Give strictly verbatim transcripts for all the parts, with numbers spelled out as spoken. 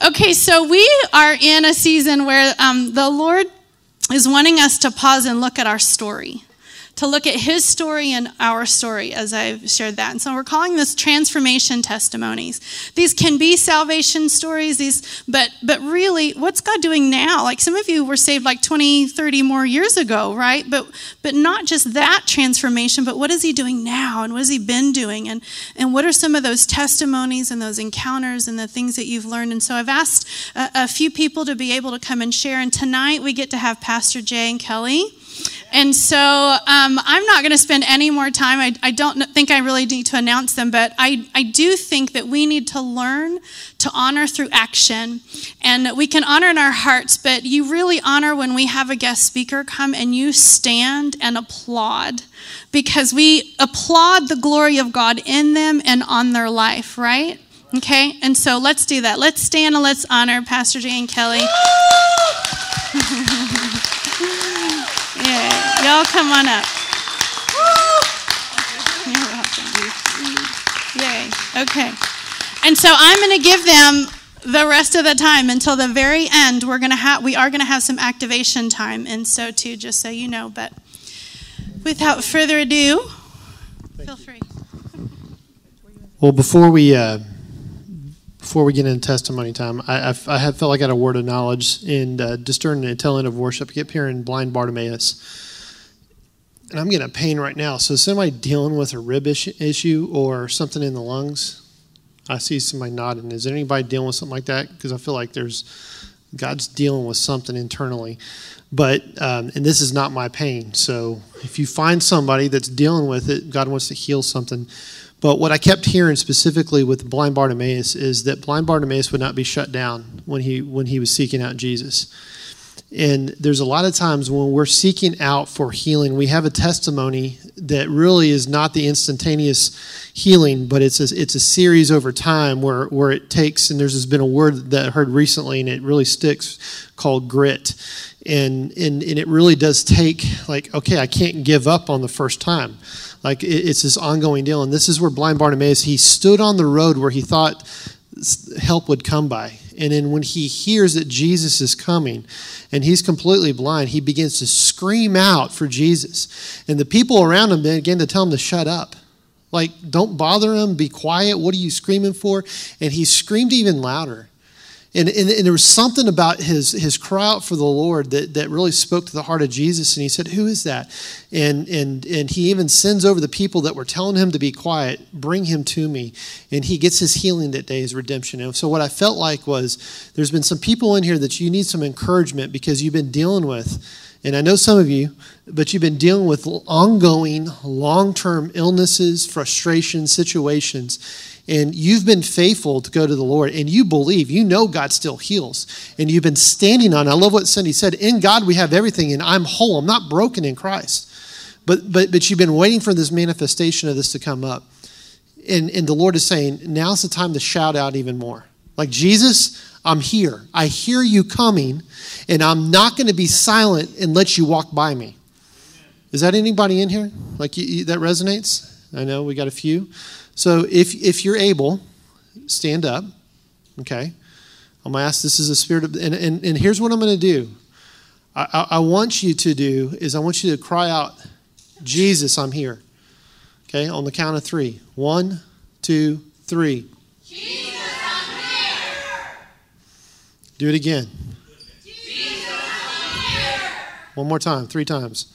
Okay, so we are in a season where um, the Lord is wanting us to pause and look at our story, to look at his story and our story, as I've shared that. And so we're calling this transformation testimonies. These can be salvation stories, these, but but really, what's God doing now? Like some of you were saved like twenty, thirty more years ago, right? But but not just that transformation, but what is he doing now? And what has he been doing? And, and what are some of those testimonies and those encounters and the things that you've learned? And so I've asked a, a few people to be able to come and share. And tonight we get to have Pastor Jay and Kelly. And so um, I'm not going to spend any more time. I, I don't think I really need to announce them, but I, I do think that we need to learn to honor through action. And we can honor in our hearts, but you really honor when we have a guest speaker come and you stand and applaud, because we applaud the glory of God in them and on their life, right? Okay, and so let's do that. Let's stand and let's honor Pastor Jay and Kelly. Yeah, y'all come on up. You're welcome. Yay. Okay. And so I'm going to give them the rest of the time until the very end. We're going to have we are going to have some activation time, and so too, just so you know. But without further ado, Thank feel you. free. Well, before we uh, before we get into testimony time, I, I, I have felt like I had a word of knowledge and uh, just during the tail end of worship, I kept hearing blind Bartimaeus. And I'm getting a pain right now. So somebody dealing with a rib issue or something in the lungs, I see somebody nodding. Is there anybody dealing with something like that? Because I feel like there's God's dealing with something internally. But, um, and this is not my pain. So if you find somebody that's dealing with it, God wants to heal something. But what I kept hearing specifically with blind Bartimaeus is that blind Bartimaeus would not be shut down when he when he was seeking out Jesus. And there's a lot of times when we're seeking out for healing, we have a testimony that really is not the instantaneous healing, but it's a, it's a series over time where, where it takes, and there's been a word that I heard recently and it really sticks called grit. And, and, and it really does take, like, okay, I can't give up on the first time. Like, it, it's this ongoing deal. And this is where blind Bartimaeus, he stood on the road where he thought help would come by. And then when he hears that Jesus is coming and he's completely blind, he begins to scream out for Jesus. And the people around him begin to tell him to shut up. Like, don't bother him, be quiet. What are you screaming for? And he screamed even louder. And, and, and there was something about his, his cry out for the Lord that, that really spoke to the heart of Jesus. And he said, who is that? And, and, and he even sends over the people that were telling him to be quiet, bring him to me. And he gets his healing that day, his redemption. And so what I felt like was there's been some people in here that you need some encouragement because you've been dealing with, and I know some of you, but you've been dealing with ongoing, long-term illnesses, frustrations, situations. And you've been faithful to go to the Lord, and you believe, you know God still heals. And you've been standing on, I love what Cindy said, in God we have everything, and I'm whole. I'm not broken in Christ. But but but you've been waiting for this manifestation of this to come up. And, and the Lord is saying, now's the time to shout out even more. Like, Jesus, I'm here. I hear you coming, and I'm not going to be silent and let you walk by me. Is that anybody in here? Like, you, you, that resonates? I know we got a few. So if if you're able, stand up, okay? I'm going to ask, this is a spirit of, and, and, and here's what I'm going to do. I, I, I want you to do is I want you to cry out, Jesus, I'm here. Okay, on the count of three. One, two, three. Jesus, I'm here. Do it again. Jesus, I'm here. One more time, three times.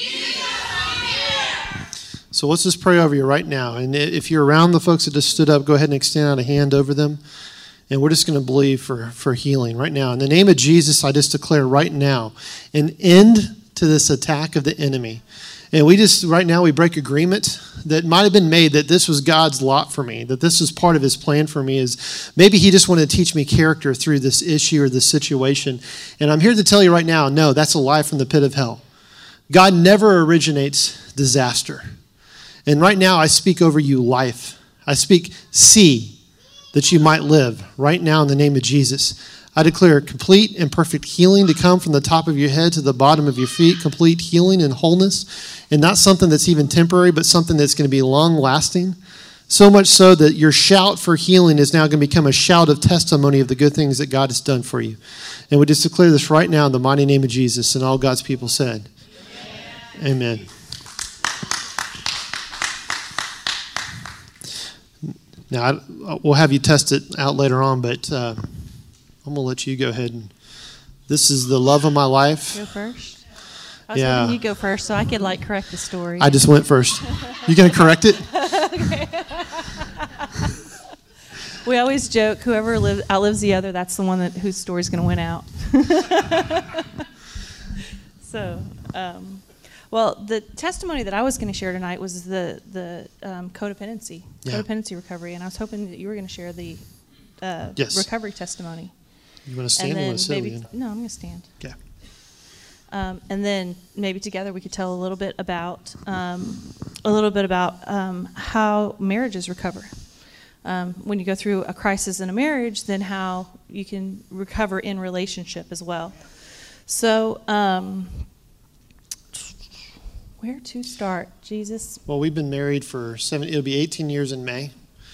So let's just pray over you right now. And if you're around the folks that just stood up, go ahead and extend out a hand over them. And we're just going to believe for, for healing right now. In the name of Jesus, I just declare right now an end to this attack of the enemy. And we just, right now, we break agreement that might have been made that this was God's lot for me, that this was part of his plan for me, is maybe he just wanted to teach me character through this issue or this situation. And I'm here to tell you right now, no, that's a lie from the pit of hell. God never originates disaster. And right now, I speak over you life. I speak see that you might live right now in the name of Jesus. I declare complete and perfect healing to come from the top of your head to the bottom of your feet, complete healing and wholeness, and not something that's even temporary, but something that's going to be long-lasting, So much so that your shout for healing is now going to become a shout of testimony of the good things that God has done for you. And we just declare this right now in the mighty name of Jesus. And all God's people said, Amen. Amen. Now, I, we'll have you test it out later on, but uh, I'm going to let you go ahead. And this is the love of my life. Go first? I was Yeah. hoping you go first so I could, like, correct the story. I just went first. You going to correct it? We always joke, whoever live, outlives the other, that's the one that whose story's going to win out. So, um, well, the testimony that I was going to share tonight was the the um, codependency, Yeah. codependency recovery, and I was hoping that you were going to share the uh, Yes. recovery testimony. You want to stand and or you then want to sit maybe again? no, I'm going to stand. Okay. Um, and then maybe together we could tell a little bit about um, a little bit about um, how marriages recover. Um, when you go through a crisis in a marriage, then how you can recover in relationship as well. So, um, where to start, Jesus? Well, we've been married for seven. It'll be eighteen years in May.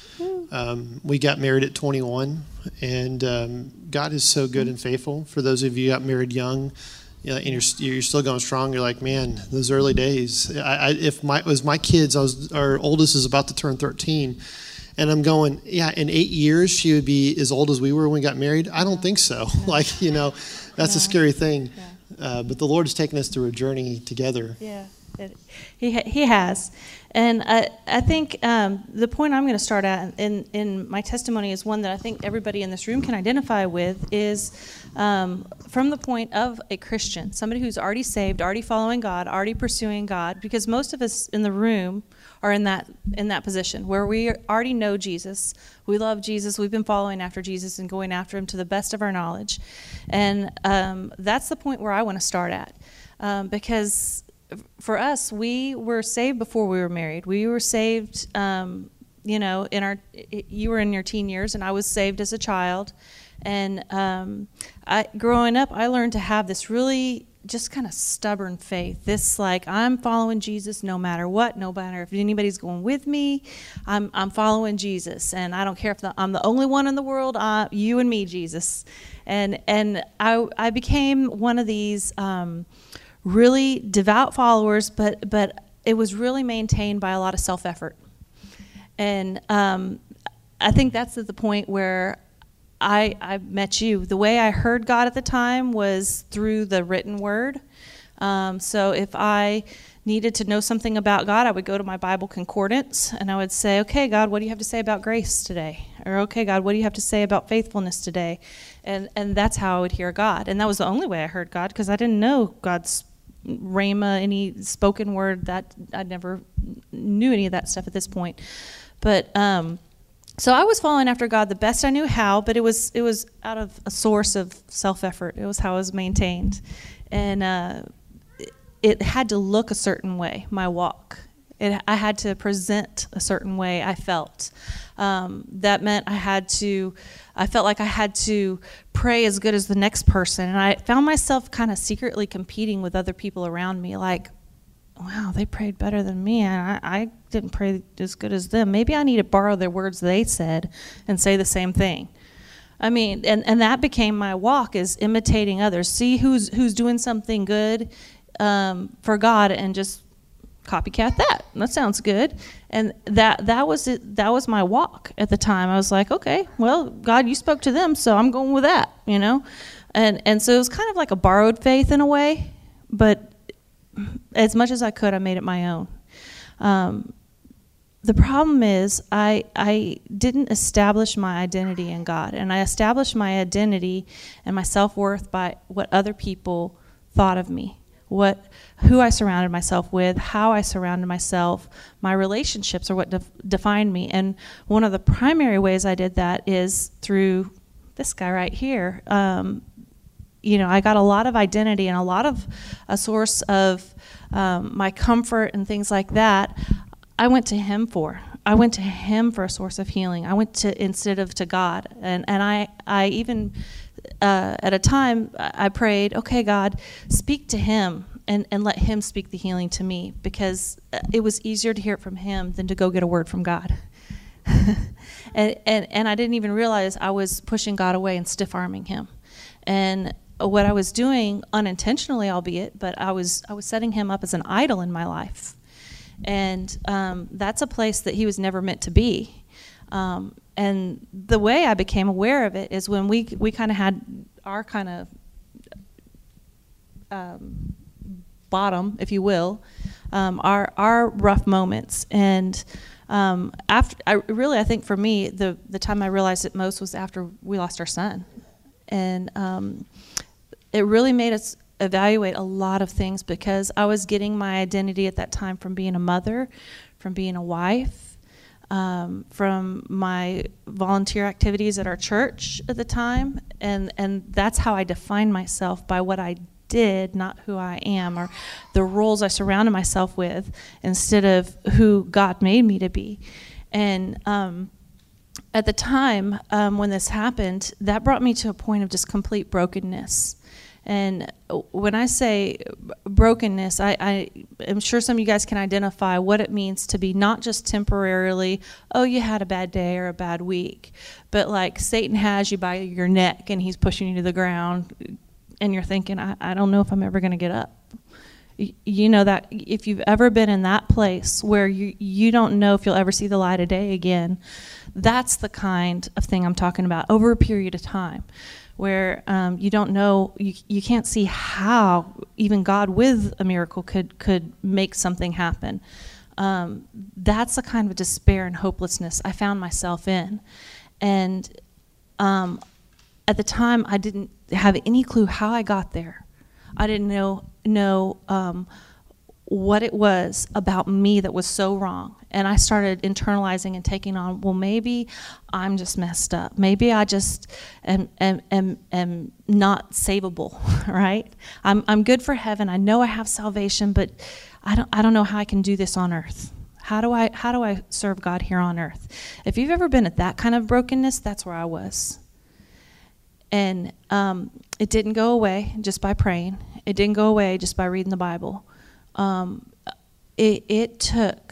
Um, we got married at twenty-one, and um, God is so good and faithful. For those of you who got married young, you know, and you're you're still going strong. You're like, man, those early days. I, I, if my it was my kids, I was our oldest is about to turn thirteen, and I'm going, yeah, in eight years she would be as old as we were when we got married. I don't think so. No. Like, you know, that's No. a scary thing. Yeah. Uh, but the Lord has taken us through a journey together. Yeah, it, he ha- he has, and I I think um, the point I'm going to start at in in my testimony is one that I think everybody in this room can identify with. Is um, from the point of a Christian, somebody who's already saved, already following God, already pursuing God, because most of us in the room are in that in that position where we already know Jesus, we love Jesus, we've been following after Jesus and going after him to the best of our knowledge, and um, that's the point where I want to start at, um, because for us, we were saved before we were married. We were saved, um, you know, in our you were in your teen years, and I was saved as a child, and um, I growing up, I learned to have this really just kind of stubborn faith. This like I'm following Jesus no matter what, no matter if anybody's going with me. I'm I'm following Jesus, and I don't care if the, I'm the only one in the world. Uh, you and me, Jesus, and and I I became one of these um, really devout followers, but but it was really maintained by a lot of self-effort, and um, I think that's at the point where I, I met you. The way I heard God at the time was through the written word. Um, so if I needed to know something about God, I would go to my Bible concordance and I would say, okay, God, what do you have to say about grace today? Or, okay, God, what do you have to say about faithfulness today? And and that's how I would hear God. And that was the only way I heard God, because I didn't know God's rhema, any spoken word. That I never knew any of that stuff at this point. But um So I was following after God the best I knew how, but it was it was out of a source of self-effort. It was how I was maintained. And uh, it, it had to look a certain way, my walk. It, I had to present a certain way I felt. Um, that meant I had to, I felt like I had to pray as good as the next person. And I found myself kind of secretly competing with other people around me, like, wow, they prayed better than me, and I, I didn't pray as good as them. Maybe I need to borrow their words they said and say the same thing. I mean, and, and that became my walk, is imitating others. See who's who's doing something good um, for God, and just copycat that. That sounds good. And that that was it. That was my walk at the time. I was like, okay, well, God, you spoke to them, so I'm going with that, you know. And and so it was kind of like a borrowed faith in a way, but as much as I could, I made it my own. Um, the problem is I I didn't establish my identity in God, and I established my identity and my self-worth by what other people thought of me, what who I surrounded myself with, how I surrounded myself. My relationships are what def- defined me, and one of the primary ways I did that is through this guy right here. Um, You know, I got a lot of identity and a lot of a source of um, my comfort and things like that. I went to him for. I went to him for a source of healing. I went to instead of to God, and and I I even uh, at a time I prayed, okay, God, speak to him and and let him speak the healing to me, because it was easier to hear it from him than to go get a word from God. and, and and I didn't even realize I was pushing God away and stiff-arming him. And what I was doing, unintentionally albeit, but I was I was setting him up as an idol in my life. And um, that's a place that he was never meant to be. Um, and the way I became aware of it is when we we kind of had our kind of um, bottom, if you will, um, our our rough moments. And um, after, I really, I think for me, the the time I realized it most was after we lost our son, and um, it really made us evaluate a lot of things, because I was getting my identity at that time from being a mother, from being a wife, um, from my volunteer activities at our church at the time, and and that's how I defined myself, by what I did, not who I am, or the roles I surrounded myself with, instead of who God made me to be. And um, at the time um, when this happened, that brought me to a point of just complete brokenness. And when I say brokenness, I, I am sure some of you guys can identify what it means to be not just temporarily, oh, you had a bad day or a bad week, but like Satan has you by your neck and he's pushing you to the ground, and you're thinking, I, I don't know if I'm ever going to get up. You, you know that if you've ever been in that place where you, you don't know if you'll ever see the light of day again, that's the kind of thing I'm talking about over a period of time. Where um, you don't know, you, you can't see how even God with a miracle could could make something happen. Um, that's the kind of despair and hopelessness I found myself in. And um, at the time, I didn't have any clue how I got there. I didn't know, know um, what it was about me that was so wrong. And I started internalizing and taking on, well, maybe I'm just messed up. Maybe I just am am am, am not savable, right? I'm I'm good for heaven. I know I have salvation, but I don't I don't know how I can do this on earth. How do I how do I serve God here on earth? If you've ever been at that kind of brokenness, that's where I was. And um, it didn't go away just by praying. It didn't go away just by reading the Bible. Um, it, it took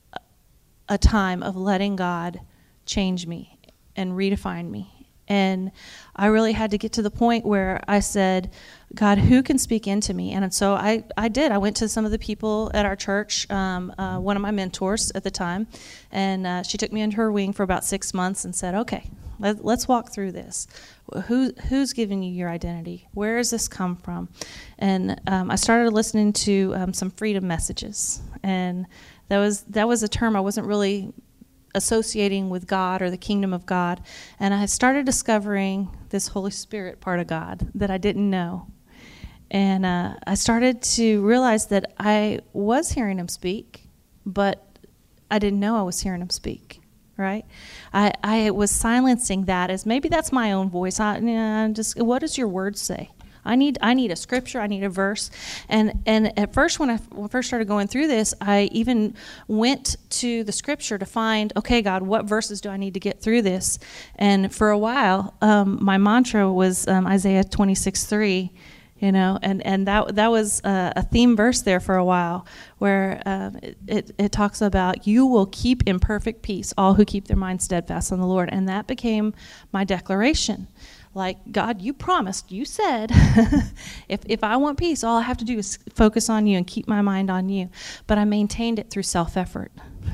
a time of letting God change me and redefine me. And I really had to get to the point where I said, God, who can speak into me? And so I, I did. I went to some of the people at our church, um, uh, one of my mentors at the time, and uh, she took me under her wing for about six months and said, okay, let, let's walk through this. Who, who's giving you your identity? Where does this come from? And um, I started listening to um, some freedom messages, and that was that was a term I wasn't really associating with God or the kingdom of God. And I started discovering this Holy Spirit part of God that I didn't know. And uh, I started to realize that I was hearing him speak, but I didn't know I was hearing him speak. Right, I, I was silencing that as maybe that's my own voice. I nah, just what does your word say? I need I need a scripture. I need a verse. And and at first, when I when I first started going through this, I even went to the scripture to find, okay, God, what verses do I need to get through this? And for a while, um, my mantra was um, Isaiah twenty-six three. You know, and, and that that was a, a theme verse there for a while, where uh, it, it, it talks about, you will keep in perfect peace all who keep their minds steadfast on the Lord. And that became my declaration. Like, God, you promised, you said, if if I want peace, all I have to do is focus on you and keep my mind on you. But I maintained it through self-effort.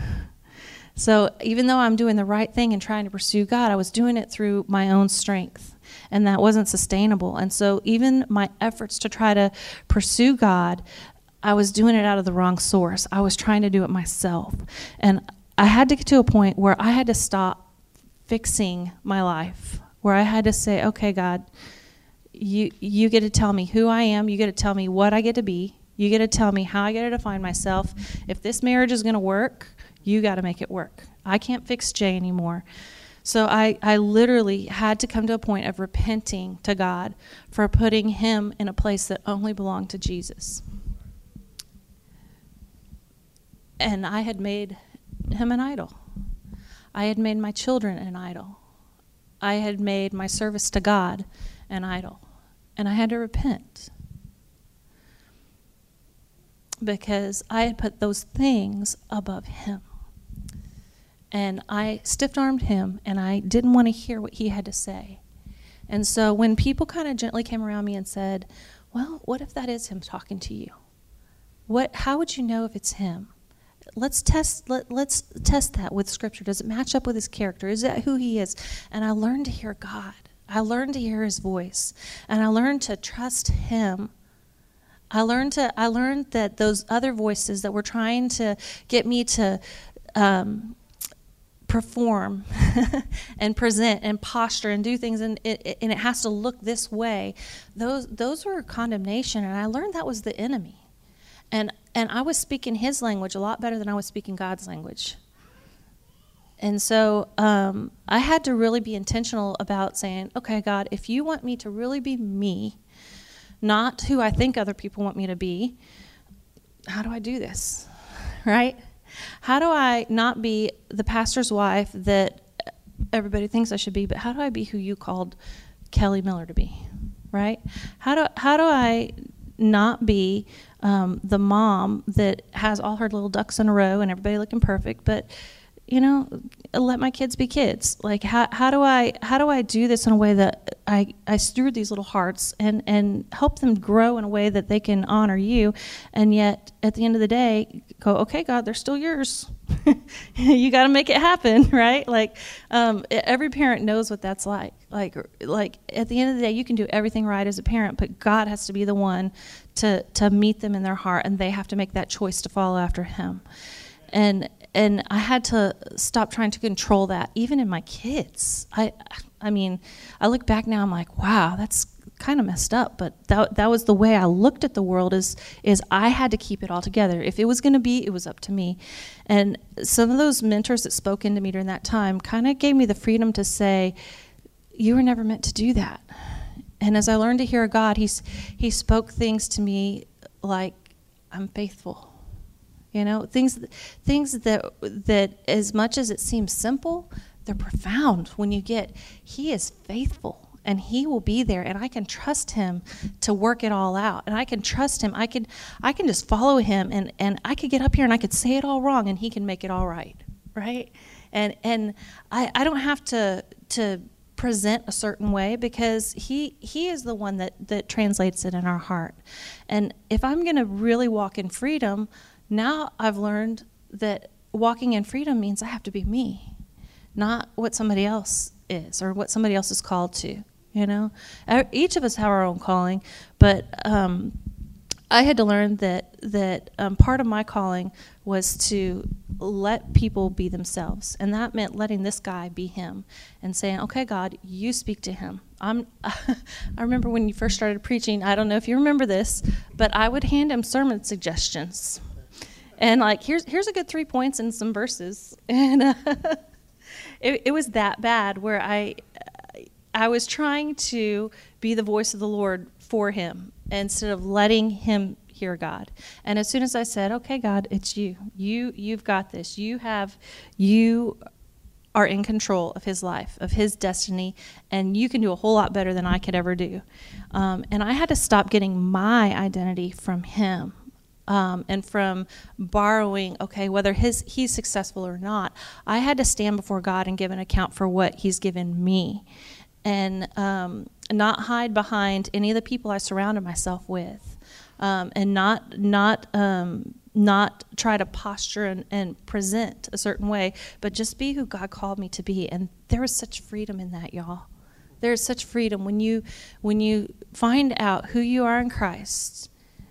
So even though I'm doing the right thing and trying to pursue God, I was doing it through my own strength. And that wasn't sustainable. And so even my efforts to try to pursue God, I was doing it out of the wrong source. I was trying to do it myself. And I had to get to a point where I had to stop fixing my life, where I had to say, okay, God, you you get to tell me who I am. You get to tell me what I get to be. You get to tell me how I get to define myself. If this marriage is going to work, you got to make it work. I can't fix Jay anymore. So I, I literally had to come to a point of repenting to God for putting him in a place that only belonged to Jesus. And I had made him an idol. I had made my children an idol. I had made my service to God an idol. And I had to repent. Because I had put those things above him. And I stiff-armed him, and I didn't want to hear what he had to say. And so when people kind of gently came around me and said, well, what if that is him talking to you? What? How would you know if it's him? Let's test let, let's test that with Scripture. Does it match up with his character? Is that who he is? And I learned to hear God. I learned to hear his voice. And I learned to trust him. I learned to I learned that those other voices that were trying to get me to um, perform and present and posture and do things, and it, and it has to look this way, those those were condemnation. And I learned that was the enemy. And and I was speaking his language a lot better than I was speaking God's language. And so um, I had to really be intentional about saying, okay, God, if you want me to really be me, not who I think other people want me to be, how do I do this, right? How do I not be the pastor's wife that everybody thinks I should be, but how do I be who you called Kelly Miller to be, right? How do how do I not be um, the mom that has all her little ducks in a row and everybody looking perfect, but you know, let my kids be kids. Like, how how do I how do I do this in a way that I, I steward these little hearts and, and help them grow in a way that they can honor you, and yet at the end of the day go, okay, God, they're still yours. You got to make it happen, right? Like, um, every parent knows what that's like. Like like at the end of the day, you can do everything right as a parent, but God has to be the one to to meet them in their heart, and they have to make that choice to follow after Him. And and I had to stop trying to control that, even in my kids. I I mean, I look back now, I'm like, wow, that's kind of messed up. But that that was the way I looked at the world, is is I had to keep it all together. If it was going to be, it was up to me. And some of those mentors that spoke into me during that time kind of gave me the freedom to say, you were never meant to do that. And as I learned to hear God, he's, he spoke things to me like, I'm faithful. You know, things things that that as much as it seems simple, they're profound when you get, He is faithful and He will be there, and I can trust Him to work it all out. And I can trust Him. I can I can just follow Him, and, and I could get up here and I could say it all wrong and He can make it all right. Right? And and I, I don't have to to present a certain way, because he he is the one that, that translates it in our heart. And if I'm gonna really walk in freedom, now I've learned that walking in freedom means I have to be me, not what somebody else is or what somebody else is called to, you know? Each of us have our own calling, but um, I had to learn that, that um, part of my calling was to let people be themselves. And that meant letting this guy be him and saying, okay, God, you speak to him. I'm, I remember when you first started preaching, I don't know if you remember this, but I would hand him sermon suggestions. And like, here's here's a good three points and some verses, and uh, it, it was that bad where I I was trying to be the voice of the Lord for him instead of letting him hear God. And as soon as I said, "Okay, God, it's you. You you've got this. You have you are in control of his life, of his destiny, and you can do a whole lot better than I could ever do," um, and I had to stop getting my identity from him. Um, and from borrowing, okay, whether his he's successful or not, I had to stand before God and give an account for what He's given me, and um, not hide behind any of the people I surrounded myself with, um, and not not um, not try to posture and, and present a certain way, but just be who God called me to be. And there is such freedom in that, y'all. There is such freedom when you when you find out who you are in Christ.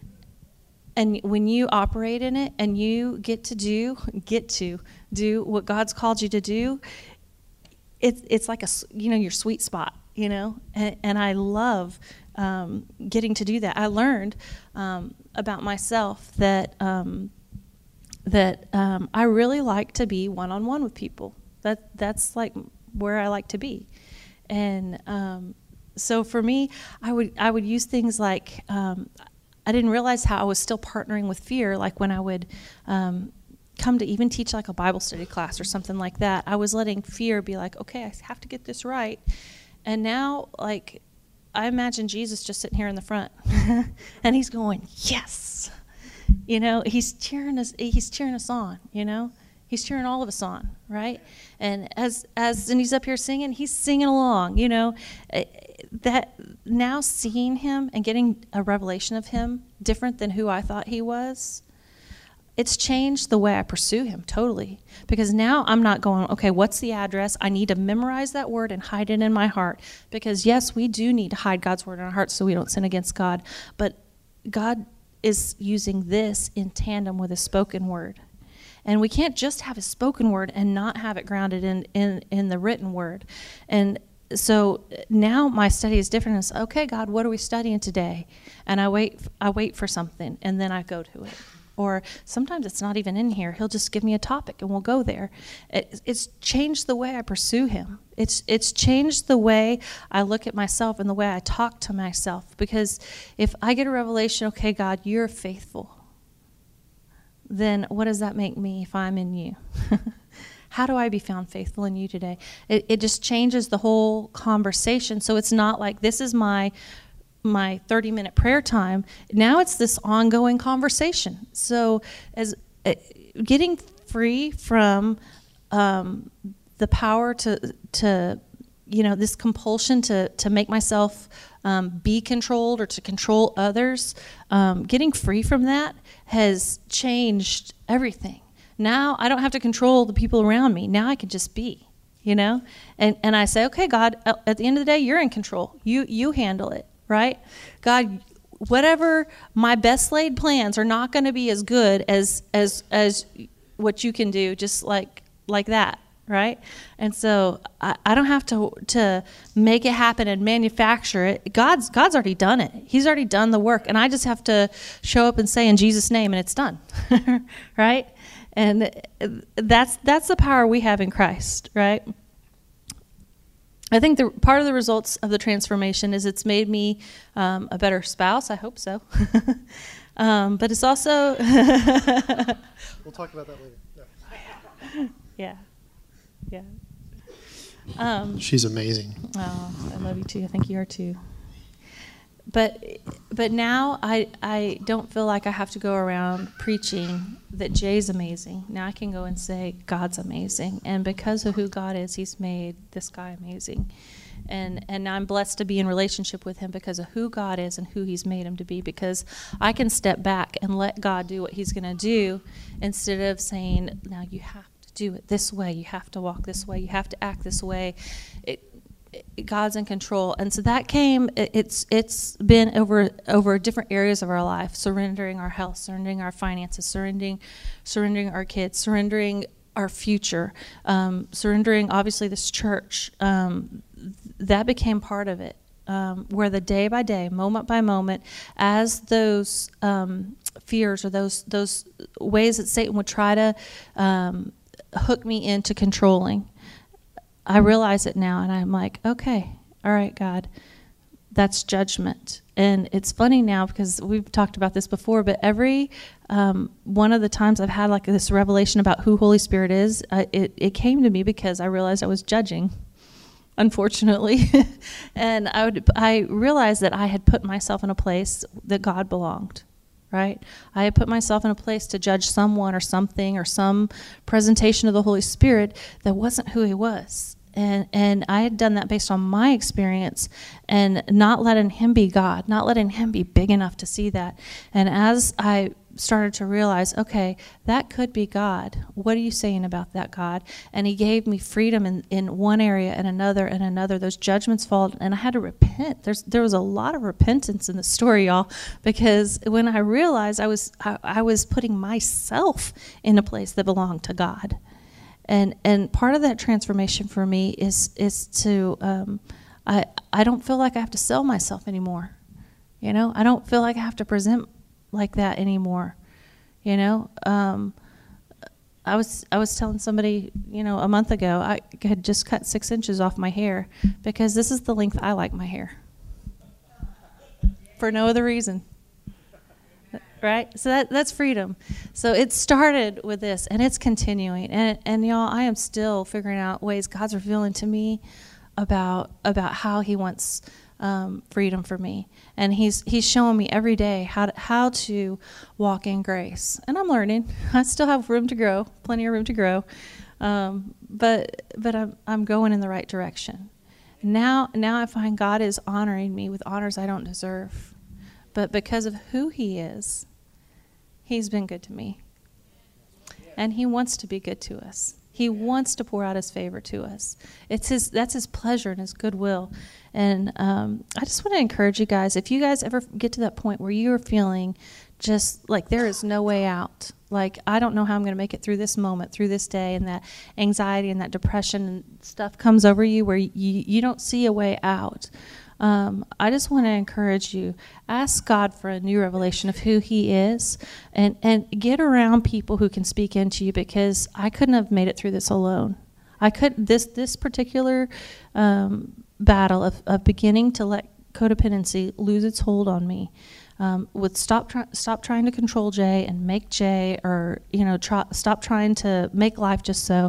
And when you operate in it and you get to do, get to do what God's called you to do, it's it's like a, you know, your sweet spot, you know, and, and I love um, getting to do that. I learned um, about myself that um, that um, I really like to be one-on-one with people. That that's like where I like to be, and um, so for me, I would I would use things like. Um, I didn't realize how I was still partnering with fear, like when I would um, come to even teach like a Bible study class or something like that. I was letting fear be like, okay, I have to get this right. And now, like, I imagine Jesus just sitting here in the front, and He's going, yes. You know, He's cheering us, He's cheering us on, you know. He's cheering all of us on, right? And as as Cindy's up here singing, he's singing along, you know. That now seeing him and getting a revelation of him different than who I thought he was, it's changed the way I pursue him totally. Because now I'm not going, okay, what's the address? I need to memorize that word and hide it in my heart. Because yes, we do need to hide God's word in our hearts so we don't sin against God. But God is using this in tandem with his spoken word. And we can't just have a spoken word and not have it grounded in, in, in the written word. And so now my study is different. It's, okay, God, what are we studying today? And I wait I wait for something, and then I go to it. Or sometimes it's not even in here. He'll just give me a topic, and we'll go there. It, it's changed the way I pursue him. It's it's changed the way I look at myself and the way I talk to myself. Because if I get a revelation, okay, God, you're faithful, then what does that make me if I'm in you? How do I be found faithful in you today? It, it just changes the whole conversation. So it's not like this is my my thirty-minute prayer time. Now it's this ongoing conversation. So as uh, getting free from um, the power to to you know this compulsion to to make myself um, be controlled or to control others, um, getting free from that has changed everything. Now I don't have to control the people around me. Now I can just be, you know? And and I say, okay, God, at the end of the day, you're in control. You you handle it, right? God, whatever my best laid plans are not going to be as good as as as what you can do, just like like that, right? And so I, I don't have to to make it happen and manufacture it. God's God's already done it. He's already done the work, and I just have to show up and say in Jesus' name, and it's done, right? And that's that's the power we have in Christ, right? I think the part of the results of the transformation is it's made me um, a better spouse. I hope so. um, but it's also... We'll talk about that later. Yeah. Yeah. yeah. Um, She's amazing. Oh, I love you too. I think you are too. But but now I I don't feel like I have to go around preaching that Jay's amazing. Now I can go and say God's amazing, and because of who God is, He's made this guy amazing, and and I'm blessed to be in relationship with him because of who God is and who He's made him to be. Because I can step back and let God do what He's going to do, instead of saying, now you have to do it this way, you have to walk this way, you have to act this way. It, God's in control. And so that came, it's it's been over over different areas of our life, surrendering our health, surrendering our finances, surrendering surrendering our kids, surrendering our future, um, surrendering obviously this church. Um, that became part of it, um, where the day by day, moment by moment, as those um, fears or those those ways that Satan would try to um, hook me into controlling, I realize it now, and I'm like, okay, all right, God, that's judgment. And it's funny now because we've talked about this before, but every um, one of the times I've had like this revelation about who Holy Spirit is, uh, it, it came to me because I realized I was judging, unfortunately. And I would I realized that I had put myself in a place that God belonged. Right? I had put myself in a place to judge someone or something or some presentation of the Holy Spirit that wasn't who He was. And and I had done that based on my experience and not letting Him be God, not letting Him be big enough to see that. And as I started to realize, okay, that could be God. What are you saying about that, God? And He gave me freedom in, in one area and another and another. Those judgments fall, and I had to repent. There's there was a lot of repentance in the story, y'all, because when I realized I was I, I was putting myself in a place that belonged to God. And and part of that transformation for me is is to um, I I don't feel like I have to sell myself anymore. You know, I don't feel like I have to present like that anymore. You know, um, I was I was telling somebody, you know, a month ago, I had just cut six inches off my hair because this is the length I like my hair. For no other reason. Right? So that that's freedom. So it started with this, and it's continuing. And and y'all, I am still figuring out ways God's revealing to me about about how He wants um, freedom for me. And he's he's showing me every day how to, how to walk in grace. And I'm learning. I still have room to grow, plenty of room to grow. Um, but but I'm I'm going in the right direction. Now now I find God is honoring me with honors I don't deserve. But because of who he is, he's been good to me. And he wants to be good to us. He wants to pour out his favor to us. It's his that's his pleasure and his goodwill. And um, I just want to encourage you guys, if you guys ever get to that point where you're feeling just like there is no way out, like I don't know how I'm going to make it through this moment, through this day, and that anxiety and that depression and stuff comes over you where you, you don't see a way out. Um, I just want to encourage you, ask God for a new revelation of who he is, and, and get around people who can speak into you, because I couldn't have made it through this alone. I could this this particular um, battle of, of beginning to let codependency lose its hold on me, um, with stop try, stop trying to control Jay and make Jay, or you know, try, stop trying to make life just so.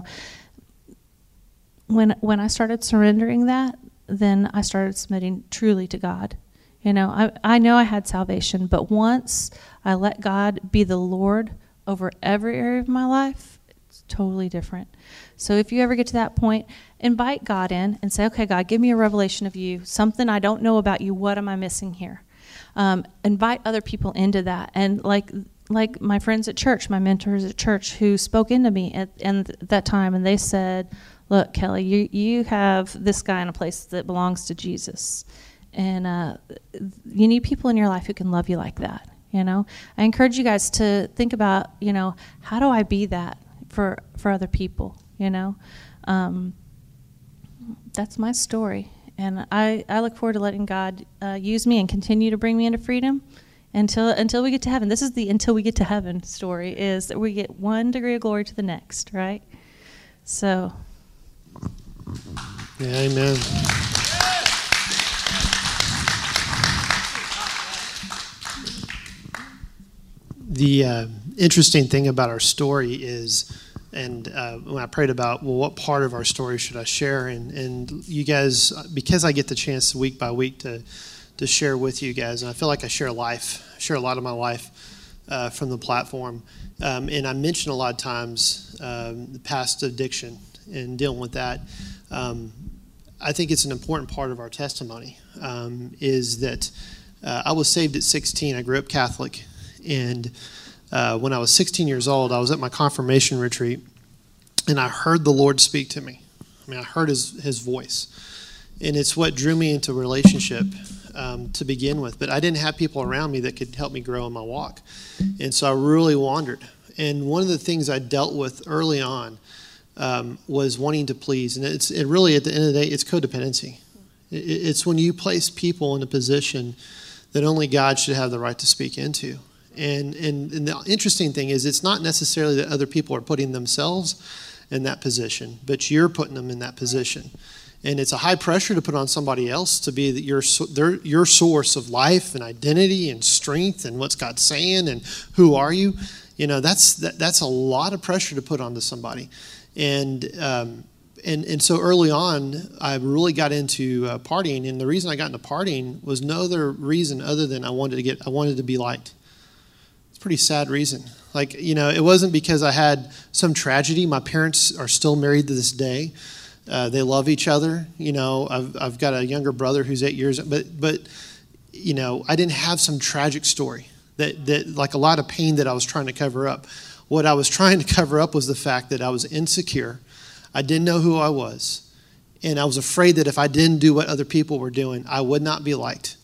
When when I started surrendering that, then I started submitting truly to God. You know, I, I know I had salvation, but once I let God be the Lord over every area of my life, it's totally different. So if you ever get to that point, invite God in and say, okay, God, give me a revelation of you, something I don't know about you. What am I missing here? Um, invite other people into that. And like like my friends at church, my mentors at church who spoke into me at, at that time, and they said, look, Kelly, you, you have this guy in a place that belongs to Jesus. And uh, you need people in your life who can love you like that, you know. I encourage you guys to think about, you know, how do I be that for, for other people, you know. Um, that's my story. And I, I look forward to letting God uh, use me and continue to bring me into freedom until until we get to heaven. This is the until we get to heaven story, is that we get one degree of glory to the next, right? So... Yeah, amen. The uh, interesting thing about our story is, and uh, when I prayed about, well, what part of our story should I share? And, and you guys, because I get the chance week by week to to share with you guys, and I feel like I share life, share a lot of my life uh, from the platform. Um, and I mention a lot of times um, the past addiction and dealing with that. Um, I think it's an important part of our testimony, um, is that uh, I was saved at sixteen. I grew up Catholic. And uh, when I was sixteen years old, I was at my confirmation retreat, and I heard the Lord speak to me. I mean, I heard his, his voice. And it's what drew me into relationship um, to begin with. But I didn't have people around me that could help me grow in my walk. And so I really wandered. And one of the things I dealt with early on Um, was wanting to please. And it's it really, at the end of the day, it's codependency. It, it's when you place people in a position that only God should have the right to speak into. And, and, and the interesting thing is, it's not necessarily that other people are putting themselves in that position, but you're putting them in that position. And it's a high pressure to put on somebody else to be your, their, your source of life and identity and strength and what's God saying and who are you. You know, that's that, that's a lot of pressure to put onto somebody. And um, and and so early on, I really got into uh, partying, and the reason I got into partying was no other reason other than I wanted to get I wanted to be liked. It's a pretty sad reason. Like, you know, it wasn't because I had some tragedy. My parents are still married to this day. Uh, they love each other. You know, I've I've got a younger brother who's eight years, but but you know, I didn't have some tragic story that that like a lot of pain that I was trying to cover up. What I was trying to cover up was the fact that I was insecure. I didn't know who I was. And I was afraid that if I didn't do what other people were doing, I would not be liked.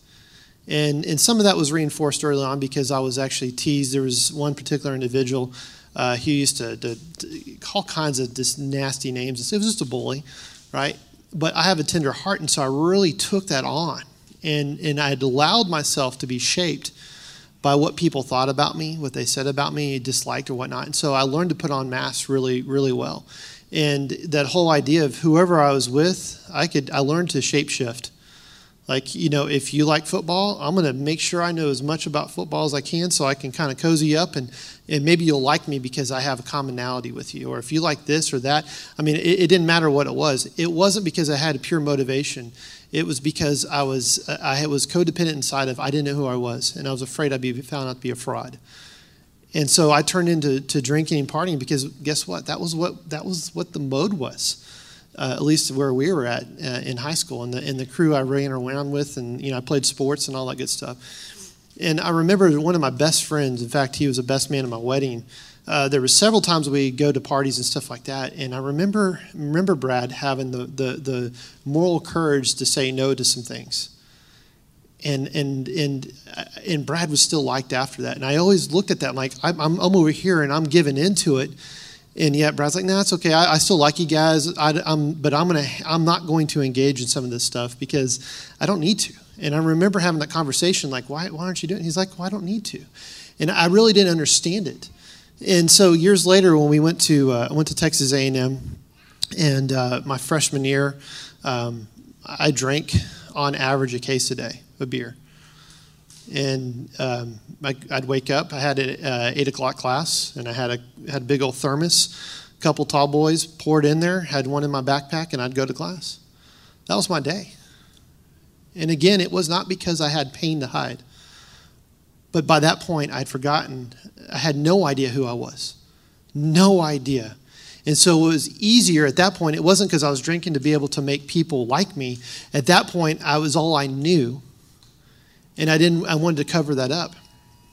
And and some of that was reinforced early on because I was actually teased. There was one particular individual uh, who used to, to, to call kinds of just nasty names. It was just a bully, right? But I have a tender heart, and so I really took that on. And, and I had allowed myself to be shaped by what people thought about me, what they said about me, disliked or whatnot. And so I learned to put on masks really, really well. And that whole idea of whoever I was with, I could I learned to shapeshift Like, you know, if you like football, I'm going to make sure I know as much about football as I can so I can kind of cozy up, and, and maybe you'll like me because I have a commonality with you. Or if you like this or that, I mean, it, it didn't matter what it was. It wasn't because I had a pure motivation. It was because I was I was codependent inside of I didn't know who I was, and I was afraid I'd be found out to be a fraud. And so I turned into to drinking and partying because guess what? That was what that was what the mode was. Uh, at least where we were at uh, in high school, and the and the crew I ran around with, and you know I played sports and all that good stuff. And I remember one of my best friends. In fact, he was the best man at my wedding. Uh, there were several times we'd go to parties and stuff like that. And I remember remember Brad having the the, the moral courage to say no to some things. And and and and Brad was still liked after that. And I always looked at that like I'm I'm, I'm over here and I'm giving into it. And yet Brad's like, no, nah, it's okay. I, I still like you guys, I, I'm, but I'm gonna, I'm not going to engage in some of this stuff because I don't need to. And I remember having that conversation, like, why, why aren't you doing it? He's like, well, I don't need to. And I really didn't understand it. And so years later, when we went to, uh, I went to Texas A and M, and uh, my freshman year, um, I drank on average a case a day of beer. And um, I, I'd wake up. I had an uh, eight o'clock class, and I had a had a big old thermos, a couple tall boys poured in there, had one in my backpack, and I'd go to class. That was my day. And again, it was not because I had pain to hide. But by that point, I'd forgotten. I had no idea who I was. No idea. And so it was easier at that point. It wasn't because I was drinking to be able to make people like me. At that point, I was all I knew. And I didn't. I wanted to cover that up.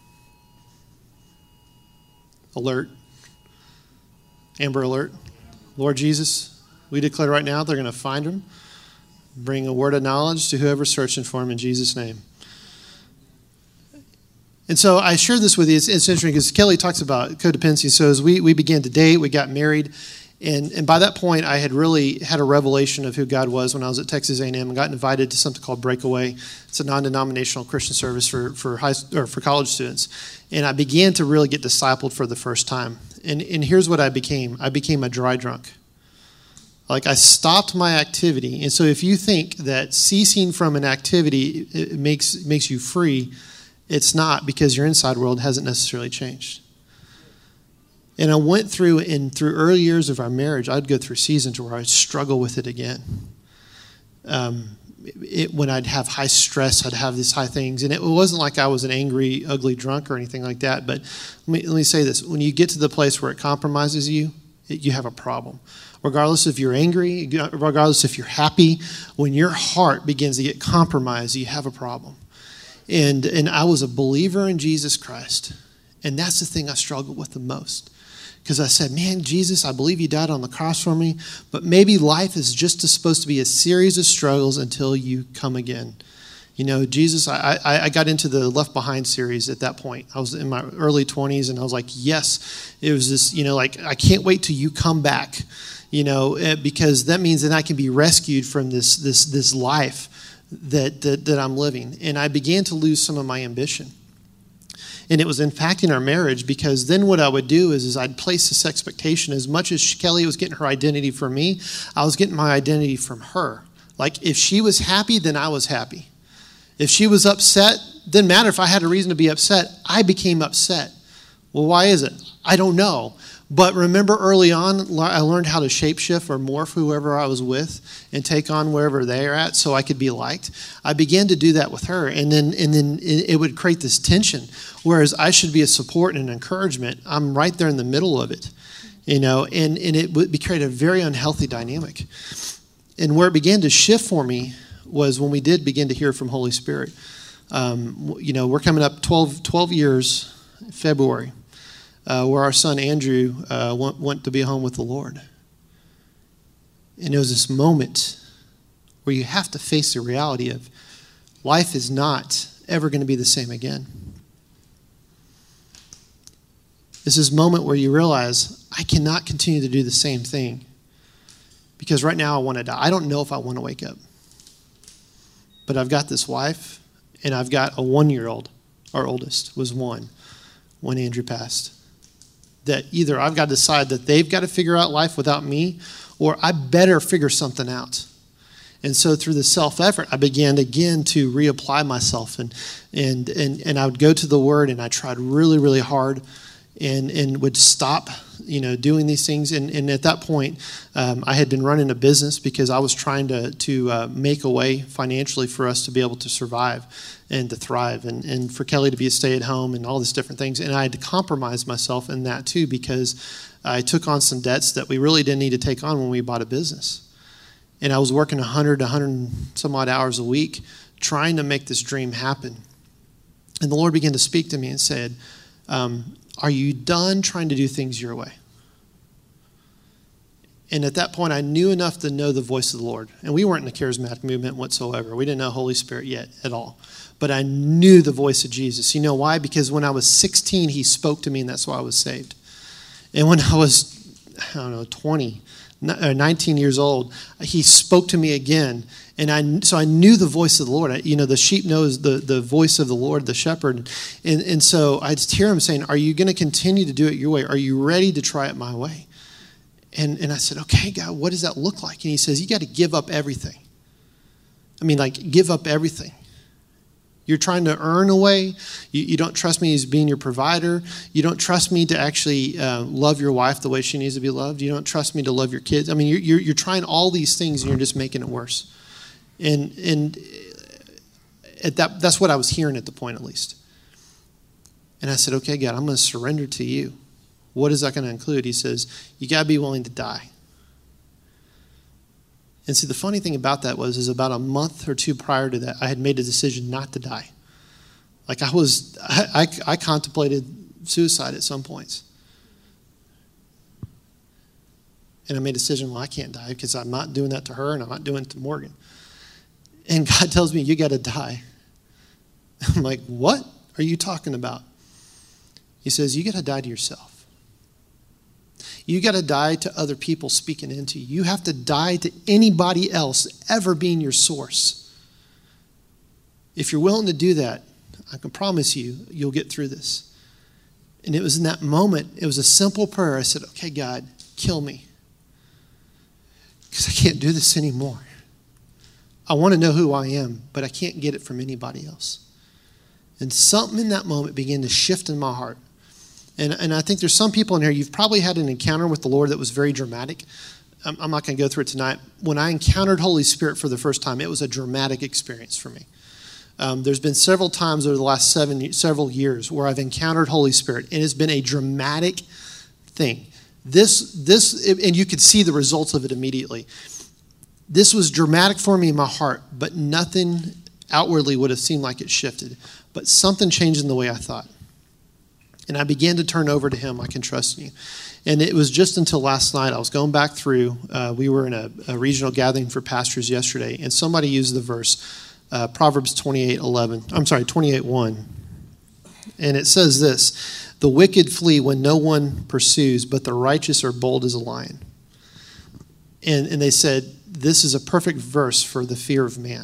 Alert. Amber alert. Lord Jesus, we declare right now they're going to find him. Bring a word of knowledge to whoever's searching for him in Jesus' name. And so I share this with you. It's, it's interesting because Kelly talks about codependency. So as we, we began to date, we got married. And, and by that point, I had really had a revelation of who God was when I was at Texas A and M and got invited to something called Breakaway. It's a non-denominational Christian service for for high or for college students. And I began to really get discipled for the first time. And, and here's what I became. I became a dry drunk. Like I stopped my activity. And so if you think that ceasing from an activity it makes makes you free, it's not, because your inside world hasn't necessarily changed. And I went through, and through early years of our marriage, I'd go through seasons where I'd struggle with it again. Um, it, when I'd have high stress, I'd have these high things. And it wasn't like I was an angry, ugly drunk or anything like that. But let me, let me say this. When you get to the place where it compromises you, it, you have a problem. Regardless if you're angry, regardless if you're happy, when your heart begins to get compromised, you have a problem. And, and I was a believer in Jesus Christ. And that's the thing I struggled with the most. Because I said, man, Jesus, I believe you died on the cross for me, but maybe life is just supposed to be a series of struggles until you come again. You know, Jesus, I, I, I got into the Left Behind series at that point. I was in my early twenties, and I was like, yes, it was this, you know, like, I can't wait till you come back, you know, because that means that I can be rescued from this this this life that that, that I'm living. And I began to lose some of my ambition. And it was impacting our marriage, because then what I would do is, is I'd place this expectation. As much as Kelly was getting her identity from me, I was getting my identity from her. Like, if she was happy, then I was happy. If she was upset, didn't matter if I had a reason to be upset. I became upset. Well, why is it? I don't know. But remember early on, I learned how to shapeshift or morph whoever I was with and take on wherever they're at so I could be liked. I began to do that with her, and then and then it would create this tension. Whereas I should be a support and an encouragement, I'm right there in the middle of it, you know, and, and it would create a very unhealthy dynamic. And where it began to shift for me was when we did begin to hear from Holy Spirit. Um, you know, we're coming up twelve, twelve years, February. Uh, where our son Andrew uh, went, went to be home with the Lord. And it was this moment where you have to face the reality of life is not ever going to be the same again. This is a moment where you realize, I cannot continue to do the same thing, because right now I want to die. I don't know if I want to wake up. But I've got this wife, and I've got a one-year-old. Our oldest was one when Andrew passed. That either I've got to decide that they've got to figure out life without me, or I better figure something out. And so through the self-effort, I began again to reapply myself. And, and, and, and I would go to the Word, and I tried really, really hard and, and would stop, you know, doing these things. And, and at that point, um, I had been running a business because I was trying to, to uh, make a way financially for us to be able to survive and to thrive, and, and for Kelly to be a stay-at-home and all these different things. And I had to compromise myself in that too, because I took on some debts that we really didn't need to take on when we bought a business. And I was working one hundred to one hundred and some odd hours a week trying to make this dream happen. And the Lord began to speak to me and said, um, are you done trying to do things your way? And at that point, I knew enough to know the voice of the Lord. And we weren't in the charismatic movement whatsoever. We didn't know Holy Spirit yet at all. But I knew the voice of Jesus. You know why? Because when I was sixteen, he spoke to me, and that's why I was saved. And when I was, I don't know, twenty, nineteen years old, he spoke to me again. And I, so I knew the voice of the Lord. I, you know, the sheep knows the, the voice of the Lord, the shepherd. And, and so I just hear him saying, are you going to continue to do it your way? Are you ready to try it my way? And, and I said, okay, God, what does that look like? And he says, you got to give up everything. I mean, like, give up everything. You're trying to earn a way. You, you don't trust me as being your provider. You don't trust me to actually uh, love your wife the way she needs to be loved. You don't trust me to love your kids. I mean, you're, you're, you're trying all these things, and you're just making it worse. And and at that that's what I was hearing at the point, at least. And I said, okay, God, I'm going to surrender to you. What is that going to include? He says, you got to be willing to die. And see, the funny thing about that was, is about a month or two prior to that, I had made a decision not to die. Like I was, I, I, I contemplated suicide at some points. And I made a decision, well, I can't die because I'm not doing that to her, and I'm not doing it to Morgan. And God tells me, you got to die. I'm like, what are you talking about? He says, you got to die to yourself. You got to die to other people speaking into you. You have to die to anybody else ever being your source. If you're willing to do that, I can promise you, you'll get through this. And it was in that moment, it was a simple prayer. I said, okay, God, kill me. Because I can't do this anymore. I want to know who I am, but I can't get it from anybody else. And something in that moment began to shift in my heart. And, and I think there's some people in here, you've probably had an encounter with the Lord that was very dramatic. I'm, I'm not going to go through it tonight. When I encountered Holy Spirit for the first time, it was a dramatic experience for me. Um, there's been several times over the last seven, several years where I've encountered Holy Spirit, and it's been a dramatic thing. This, this, and you could see the results of it immediately. This was dramatic for me in my heart, but nothing outwardly would have seemed like it shifted. But something changed in the way I thought. And I began to turn over to him. I can trust you. And it was just until last night. I was going back through. Uh, we were in a, a regional gathering for pastors yesterday, and somebody used the verse, uh, Proverbs twenty-eight eleven. I'm sorry, twenty-eight one. And it says this, the wicked flee when no one pursues, but the righteous are bold as a lion. And, and they said, this is a perfect verse for the fear of man.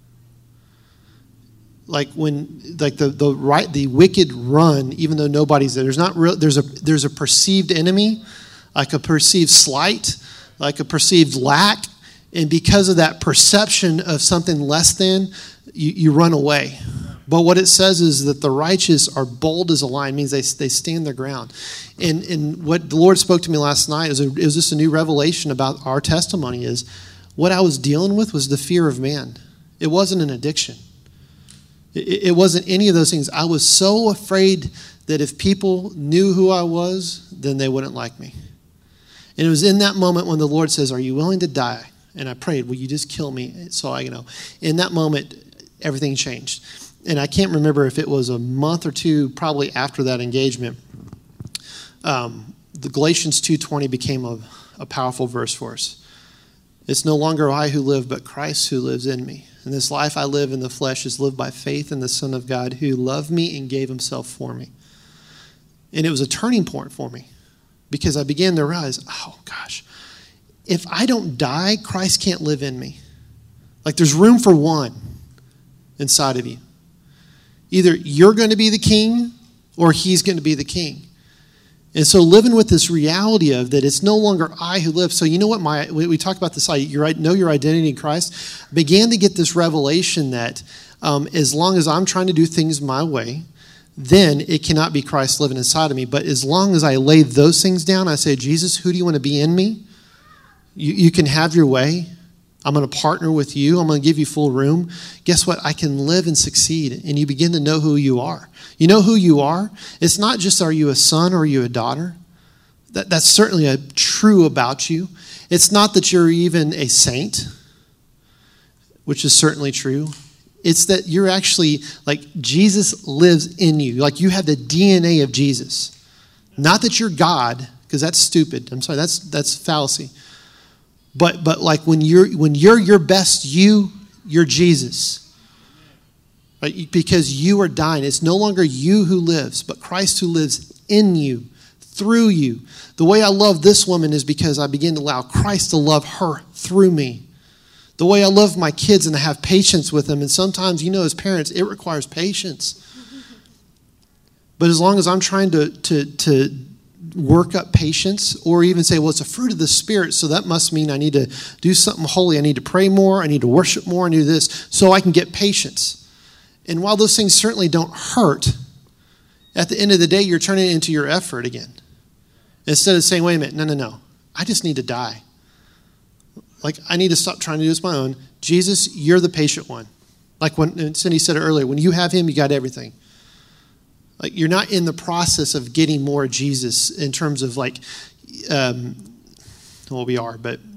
Like when, like the the right, the wicked run, even though nobody's there. There's not real. There's a there's a perceived enemy, like a perceived slight, like a perceived lack, and because of that perception of something less than, you, you run away. But what it says is that the righteous are bold as a lion, means they they stand their ground. And and what the Lord spoke to me last night is a, it was just a new revelation about our testimony. Is what I was dealing with was the fear of man. It wasn't an addiction. It, it wasn't any of those things. I was so afraid that if people knew who I was, then they wouldn't like me. And it was in that moment when the Lord says, "Are you willing to die?" And I prayed, "Will you just kill me so I you know?" In that moment, everything changed. And I can't remember if it was a month or two probably after that engagement. Um, the Galatians two twenty became a, a powerful verse for us. It's no longer I who live, but Christ who lives in me. And this life I live in the flesh is lived by faith in the Son of God who loved me and gave himself for me. And it was a turning point for me because I began to realize, oh gosh, if I don't die, Christ can't live in me. Like there's room for one inside of you. Either you're going to be the king or he's going to be the king. And so living with this reality of that it's no longer I who live. So you know what? My we, we talk about this, you know your identity in Christ. I began to get this revelation that um, as long as I'm trying to do things my way, then it cannot be Christ living inside of me. But as long as I lay those things down, I say, Jesus, who do you want to be in me? You, you can have your way. I'm going to partner with you. I'm going to give you full room. Guess what? I can live and succeed. And you begin to know who you are. You know who you are? It's not just are you a son or are you a daughter? That, that's certainly a, true about you. It's not that you're even a saint, which is certainly true. It's that you're actually, like, Jesus lives in you. Like, you have the D N A of Jesus. Not that you're God, because that's stupid. I'm sorry, that's that's fallacy. But but like when you're when you're your best you, you're Jesus. Right? Because you are dying. It's no longer you who lives, but Christ who lives in you, through you. The way I love this woman is because I begin to allow Christ to love her through me. The way I love my kids and I have patience with them. And sometimes, you know, as parents, it requires patience. But as long as I'm trying to to to work up patience, or even say, well, it's a fruit of the Spirit, so that must mean I need to do something holy. I need to pray more. I need to worship more and do this so I can get patience. And while those things certainly don't hurt, at the end of the day, you're turning it into your effort again. Instead of saying, wait a minute, no, no, no. I just need to die. Like, I need to stop trying to do this my own. Jesus, you're the patient one. Like when Cindy said it earlier, when you have him, you got everything. Like, you're not in the process of getting more of Jesus in terms of like, um, well, we are, but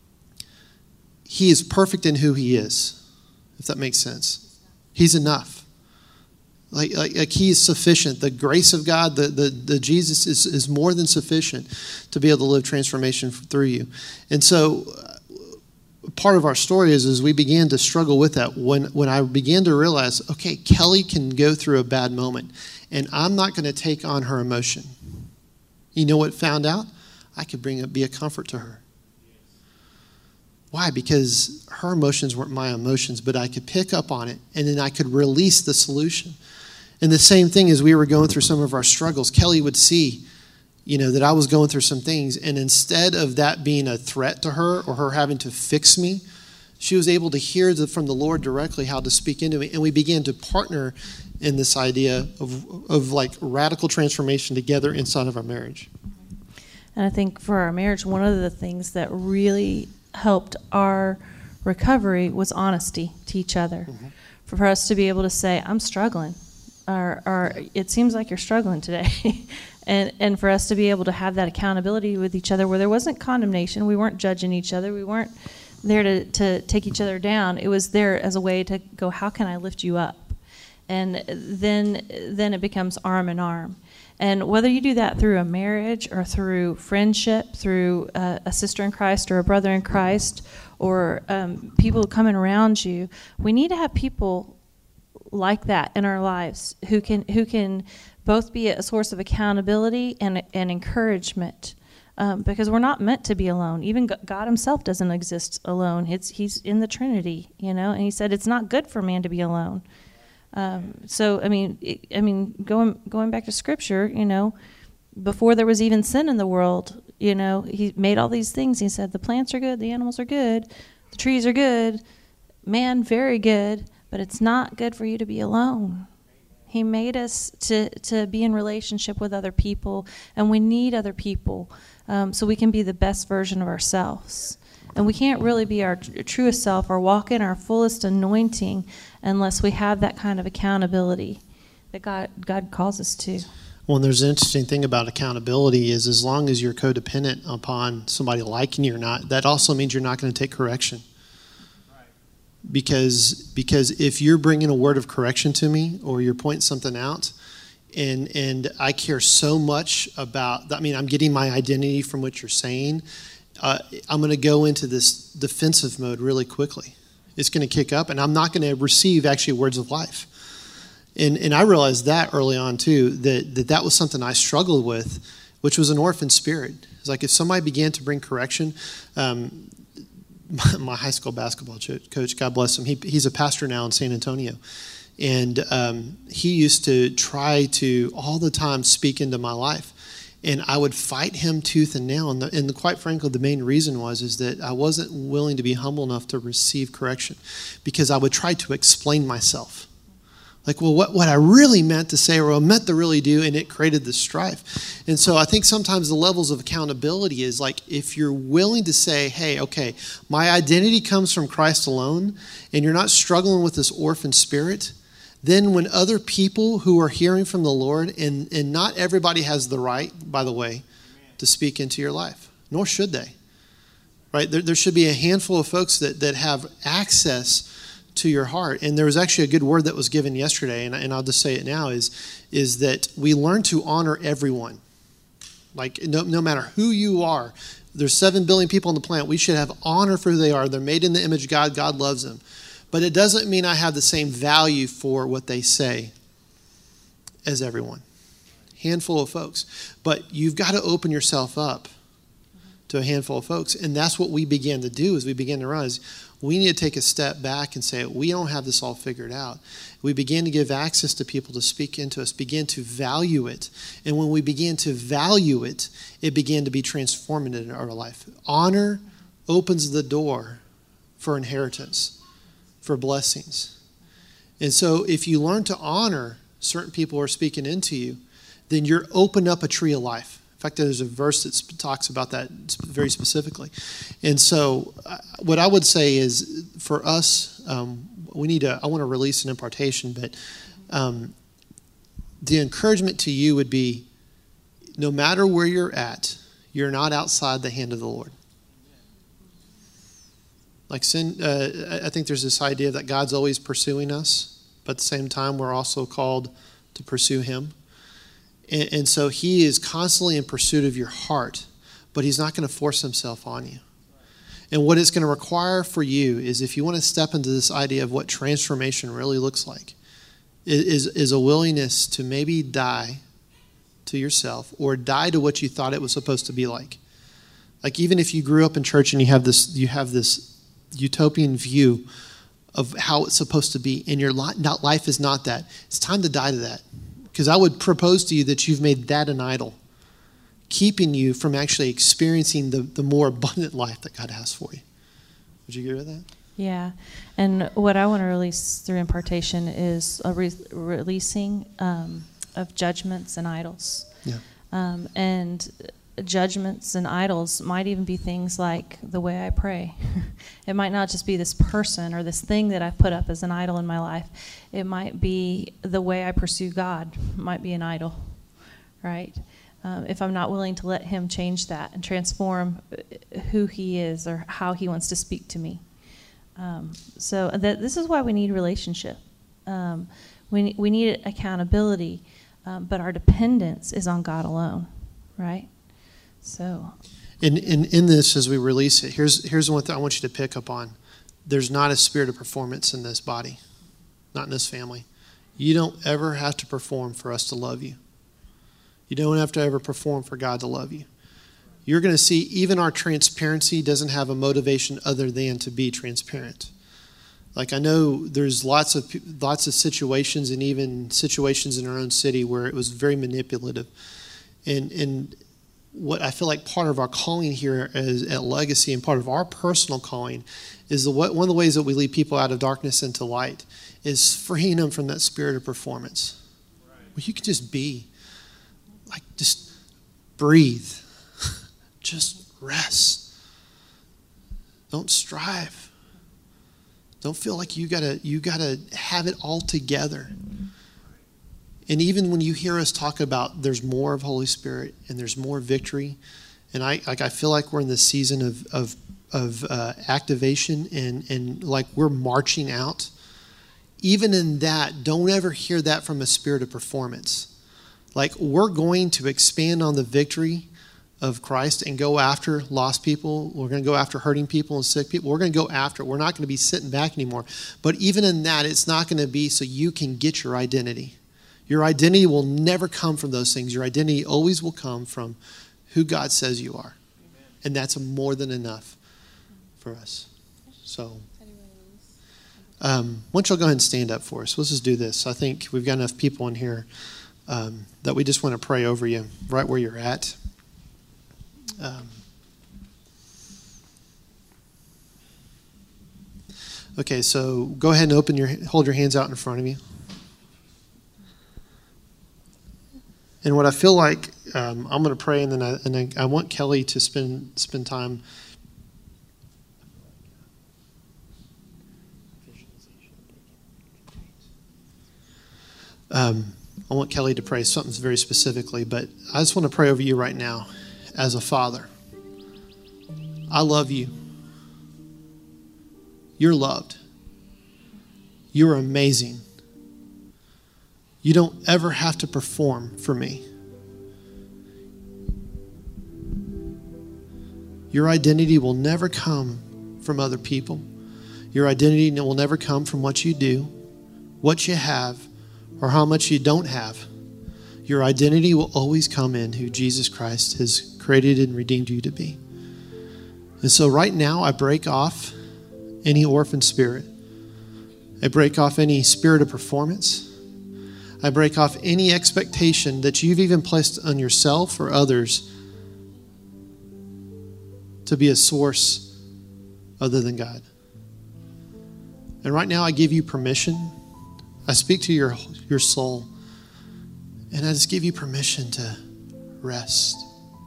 he is perfect in who he is, if that makes sense. He's enough. Like, like, like he is sufficient. The grace of God, the, the, the Jesus is, is more than sufficient to be able to live transformation through you. And so part of our story is, is we began to struggle with that when, when I began to realize, okay, Kelly can go through a bad moment, and I'm not going to take on her emotion. You know what found out? I could bring a, be a comfort to her. Why? Because her emotions weren't my emotions, but I could pick up on it, and then I could release the solution. And the same thing as we were going through some of our struggles, Kelly would see, you know, that I was going through some things, and instead of that being a threat to her or her having to fix me, she was able to hear the, from the Lord directly how to speak into me, and we began to partner in this idea of of like radical transformation together inside of our marriage. And I think for our marriage, one of the things that really helped our recovery was honesty to each other. Mm-hmm. For us to be able to say, I'm struggling, or, or it seems like you're struggling today. and and for us to be able to have that accountability with each other where there wasn't condemnation. We weren't judging each other. We weren't there to, to take each other down. It was there as a way to go, how can I lift you up? And then then it becomes arm in arm. And whether you do that through a marriage or through friendship, through a, a sister in Christ or a brother in Christ, or um, people coming around you, we need to have people like that in our lives who can who can both be a source of accountability and, and encouragement. Um, because we're not meant to be alone. Even God himself doesn't exist alone. It's he's in the Trinity, you know, and he said it's not good for man to be alone. Um, so, I mean, it, I mean, going going back to Scripture, you know, before there was even sin in the world, you know, he made all these things. He said the plants are good, the animals are good, the trees are good, man very good, but it's not good for you to be alone. He made us to, to be in relationship with other people, and we need other people um, so we can be the best version of ourselves. And we can't really be our tr- truest self or walk in our fullest anointing unless we have that kind of accountability that God God calls us to. Well, and there's an interesting thing about accountability is as long as you're codependent upon somebody liking you or not, that also means you're not going to take correction. Because because if you're bringing a word of correction to me or you're pointing something out, and and I care so much about, I mean, I'm getting my identity from what you're saying, uh, I'm going to go into this defensive mode really quickly. It's going to kick up, and I'm not going to receive actually words of life. And and I realized that early on too, that that, that was something I struggled with, which was an orphan spirit. It's like if somebody began to bring correction, um, my high school basketball coach, God bless him, he, he's a pastor now in San Antonio. And um, he used to try to all the time speak into my life. And I would fight him tooth and nail. And, the, and the, quite frankly, the main reason was is that I wasn't willing to be humble enough to receive correction, because I would try to explain myself. Like, well, what, what I really meant to say or what I meant to really do, and it created this strife. And so I think sometimes the levels of accountability is like, if you're willing to say, hey, okay, my identity comes from Christ alone, and you're not struggling with this orphan spirit, then when other people who are hearing from the Lord, and, and not everybody has the right, by the way, to speak into your life, nor should they, right? There, there should be a handful of folks that, that have access to your heart. And there was actually a good word that was given yesterday, and, and I'll just say it now, is, is that we learn to honor everyone. Like, no, no matter who you are, there's seven billion people on the planet, we should have honor for who they are. They're made in the image of God. God loves them. But it doesn't mean I have the same value for what they say as everyone. Handful of folks. But you've got to open yourself up to a handful of folks. And that's what we began to do, is we began to realize we need to take a step back and say, we don't have this all figured out. We began to give access to people to speak into us, begin to value it. And when we began to value it, it began to be transformative in our life. Honor opens the door for inheritance, for blessings. And so if you learn to honor certain people who are speaking into you, then you're open up a tree of life. In fact, there's a verse that talks about that very specifically. And so uh, what I would say is, for us, um, we need to, I want to release an impartation, but um, the encouragement to you would be, no matter where you're at, you're not outside the hand of the Lord. Like sin, uh, I think there's this idea that God's always pursuing us, but at the same time, we're also called to pursue him. And, and so he is constantly in pursuit of your heart, but he's not going to force himself on you. And what it's going to require for you is, if you want to step into this idea of what transformation really looks like, is, is a willingness to maybe die to yourself, or die to what you thought it was supposed to be like. Like, even if you grew up in church and you have this, you have this utopian view of how it's supposed to be, and your life is not that. It's time to die to that. Because I would propose to you that you've made that an idol, keeping you from actually experiencing the, the more abundant life that God has for you. Would you agree with that? Yeah. And what I want to release through impartation is a re- releasing um, of judgments and idols. Yeah. Um, and judgments and idols might even be things like the way I pray. It might not just be this person or this thing that I've put up as an idol in my life. It might be the way I pursue God might be an idol, right? Um, if I'm not willing to let him change that and transform who he is or how he wants to speak to me. Um, so that, this is why we need relationship. Um, we, we need accountability, um, but our dependence is on God alone, right? So, in, in in this, as we release it, here's here's one thing I want you to pick up on. There's not a spirit of performance in this body, not in this family. You don't ever have to perform for us to love you. You don't have to ever perform for God to love you. You're going to see even our transparency doesn't have a motivation other than to be transparent. Like, I know there's lots of lots of situations, and even situations in our own city, where it was very manipulative, and and. What I feel like part of our calling here is at Legacy, and part of our personal calling, is the, one of the ways that we lead people out of darkness into light is freeing them from that spirit of performance. Right. Where you can just be, like, just breathe, just rest. Don't strive. Don't feel like you gotta you gotta have it all together. And even when you hear us talk about there's more of Holy Spirit and there's more victory, and I like I feel like we're in this season of of of uh, activation, and and like we're marching out. Even in that, don't ever hear that from a spirit of performance. Like, we're going to expand on the victory of Christ and go after lost people. We're going to go after hurting people and sick people. We're going to go after it. We're not going to be sitting back anymore. But even in that, it's not going to be so you can get your identity. Your identity will never come from those things. Your identity always will come from who God says you are. Amen. And that's more than enough for us. So, um, why don't y'all go ahead and stand up for us? Let's just do this. I think we've got enough people in here um, that we just want to pray over you right where you're at. Um, okay, so go ahead and open your, hold your hands out in front of you. And what I feel like, um, I'm going to pray, and then I, and I, I want Kelly to spend spend time. Um, I want Kelly to pray something very specifically, but I just want to pray over you right now as a father. I love you. You're loved. You're amazing. You don't ever have to perform for me. Your identity will never come from other people. Your identity will never come from what you do, what you have, or how much you don't have. Your identity will always come in who Jesus Christ has created and redeemed you to be. And so right now, I break off any orphan spirit. I break off any spirit of performance. I break off any expectation that you've even placed on yourself or others to be a source other than God. And right now, I give you permission. I speak to your, your soul, and I just give you permission to rest.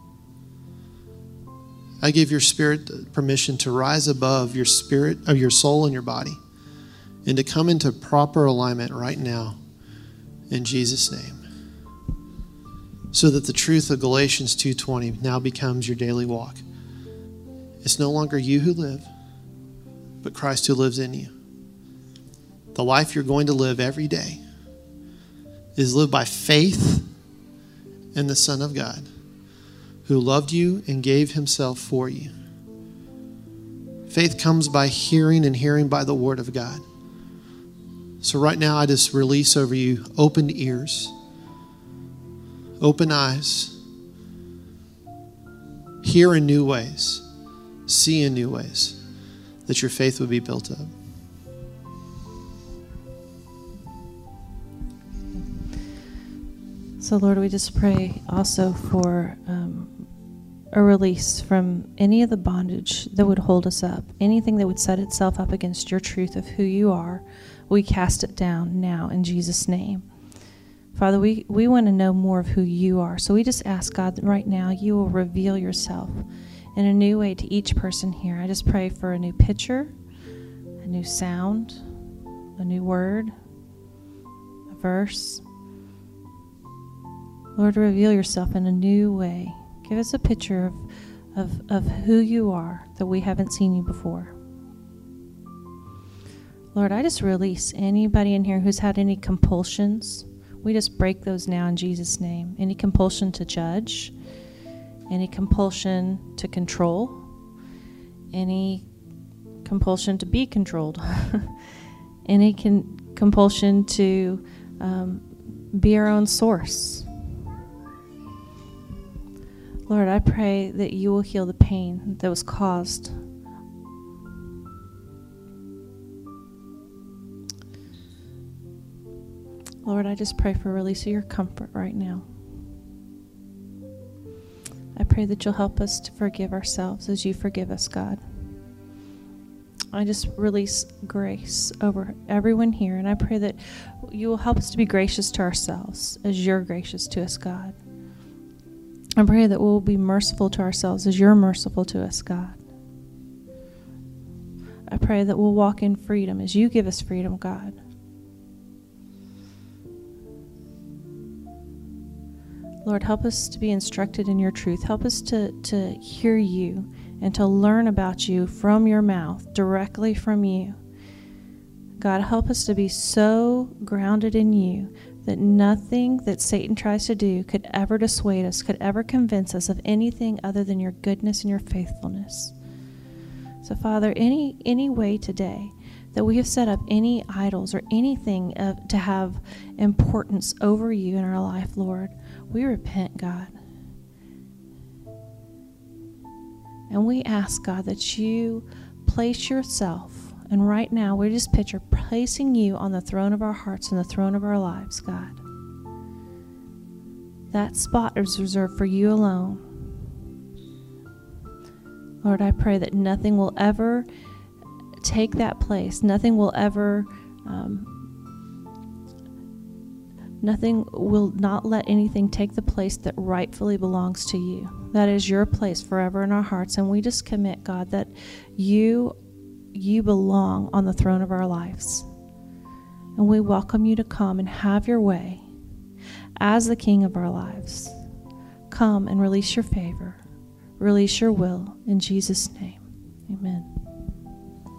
I give your spirit permission to rise above your spirit, of your soul and your body, and to come into proper alignment right now in Jesus' name, so that the truth of Galatians two twenty now becomes your daily walk. It's no longer you who live, but Christ who lives in you. The life you're going to live every day is lived by faith in the Son of God, who loved you and gave himself for you. Faith comes by hearing, and hearing by the word of God. So right now, I just release over you open ears, open eyes, hear in new ways, see in new ways, that your faith would be built up. So, Lord, we just pray also for um, a release from any of the bondage that would hold us up, anything that would set itself up against your truth of who you are. We cast it down now in Jesus' name. Father, we, we want to know more of who you are. So we just ask, God, that right now you will reveal yourself in a new way to each person here. I just pray for a new picture, a new sound, a new word, a verse. Lord, reveal yourself in a new way. Give us a picture of, of, of who you are that we haven't seen you before. Lord, I just release anybody in here who's had any compulsions. We just break those now in Jesus' name. Any compulsion to judge, any compulsion to control, any compulsion to be controlled, any con- compulsion to um, be our own source. Lord, I pray that you will heal the pain that was caused. Lord, I just pray for release of your comfort right now. I pray that you'll help us to forgive ourselves as you forgive us, God. I just release grace over everyone here, and I pray that you will help us to be gracious to ourselves as you're gracious to us, God. I pray that we'll be merciful to ourselves as you're merciful to us, God. I pray that we'll walk in freedom as you give us freedom, God. Lord, help us to be instructed in your truth. Help us to, to hear you and to learn about you from your mouth, directly from you. God, help us to be so grounded in you that nothing that Satan tries to do could ever dissuade us, could ever convince us of anything other than your goodness and your faithfulness. So, Father, any any way today that we have set up any idols or anything of, to have importance over you in our life, Lord, we repent, God. And we ask, God, that you place yourself. And right now, we just picture placing you on the throne of our hearts and the throne of our lives, God. That spot is reserved for you alone. Lord, I pray that nothing will ever take that place. Nothing will ever, um, nothing will not let anything take the place that rightfully belongs to you. That is your place forever in our hearts. And we just commit, God, that you, you belong on the throne of our lives. And we welcome you to come and have your way as the King of our lives. Come and release your favor. Release your will in Jesus' name. Amen.